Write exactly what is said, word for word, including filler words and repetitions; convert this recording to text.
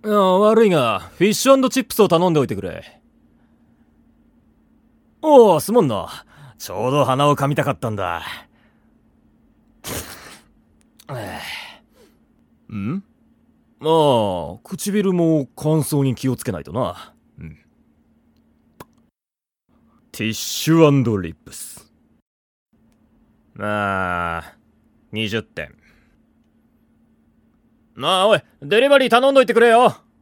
いや、悪いが、フィッシュ&チップスを頼んでおいてくれ。おお、すまんな。ちょうど鼻を噛みたかったんだ。ん？ああ、唇も乾燥に気をつけないとな。うん。ティッシュ&リップス。ああ、にじゅってん。なあ、おい、デリバリー頼んどいてくれよ。